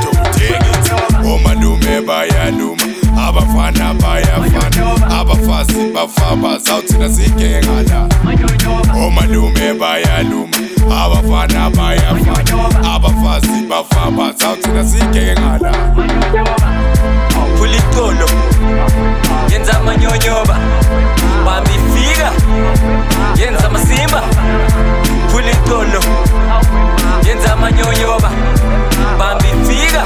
magento uthengiti omalume bayaluma abafana bayafana abafazi bafaba zawuthina sigenge la omalume bayaluma abafana bayafana abafazi bafaba zawuthina sigenge la Pulikolo yenza amanyonyoba bambifika yenza amasimba Pulikolo yenza amanyonyoba bambifika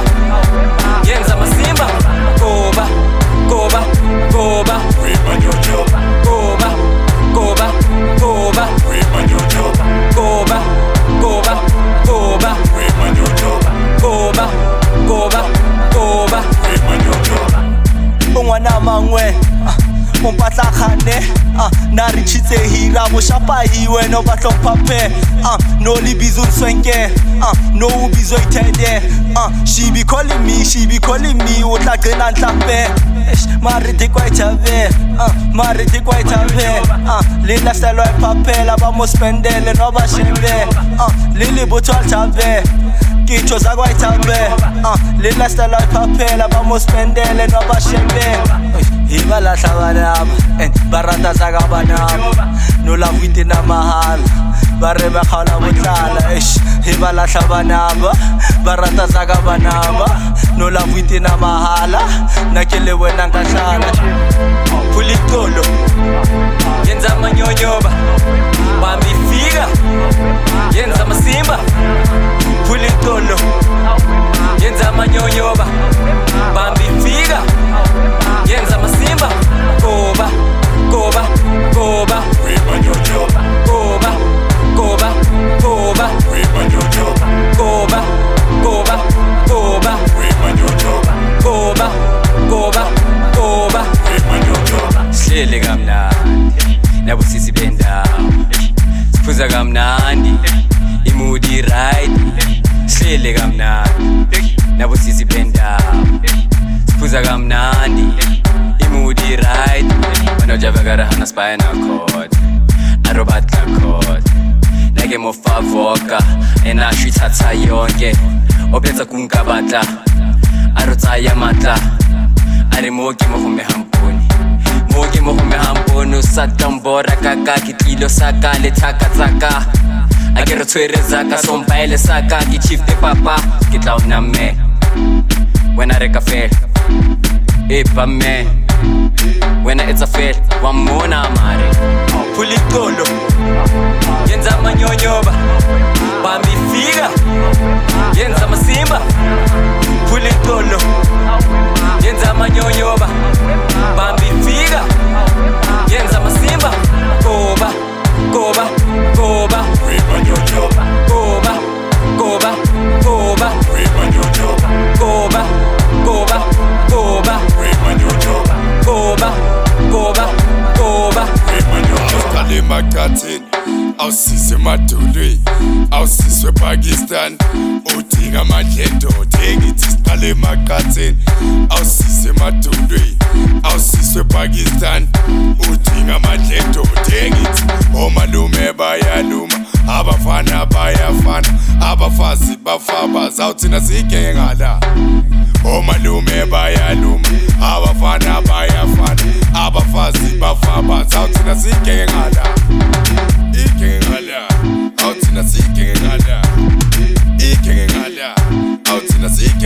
yenza amasimba Goba goba goba wemanyonyoba goba goba goba wemanyonyoba goba goba goba wemanyonyoba goba goba goba wemanyonyoba ungwana mangwe umpatla khane na re tshitse hira mo shapa hiwe no batlo pape no libizun swenke no ubizo itede she be calling me o tla gena ntlape mare di kwa itabe mare di kwa itabe le la selo e papela ba mo spendele no ba shembe le le botol tabe Kicho za kwa itabe le la selo e papela ba mo spendele no ba shembe Hiba la sabanaba, barata sa kabanaba No la fuite na mahal, barebe khala botlala Hiba la sabanaba, barata sa kabanaba No la fuite na mahala, na ke le wena nka hlala Pulikolo, yenza amanyonyoba Bambifika, yenza amasimba Pulikolo, yenza amanyonyoba Bambifika yenza amasimba goba goba goba wemanyonyoba goba goba goba wemanyonyoba goba goba goba wemanyonyoba goba goba goba wemanyonyoba Sihlele kamnandi nabusisi bendawo Siphuza kamnandi imudi right Sihlele kamnandi nabusisi bendawo Siphuza kamnandi imudi right Wena ujabekara hana spinal cord Arobat la cord Neke mofavoka Enashu ithatha yonke Obletsa kunkabatla Arotsaya matla Are moki mohume hamponi Moki mohume hamponi Usatambora kaka kitilo saka Letaka tsaka Agero twere zaka Sompaele saka Kichifte papa Kitla uname Wena reka fair Epa me Wena it's a fair Wamona mare Pulikolo yenza amanyonyoba Bambifika yenza amasimba Pulikolo yenza amanyonyoba Bambifika yenza amasimba Goba goba goba wemanyonyoba goba goba goba wemanyonyoba goba goba goba wemanyonyoba goba goba goba Awusiqale emaqatheni awusise emadolweni awusiswe ePakistan udinga amadlento ngithi siqale emaqatheni awusise emadolweni awusiswe ePakistan udinga amadlento ngithi omalume bayaluma abafana bayafana abafazi bafaba zawuthina sigenge la omalume bayaluma abafana bayafana abafazi bafaba zawuthina sigenge la igenge la awuthina sigenge la igenge la awuthina sigenge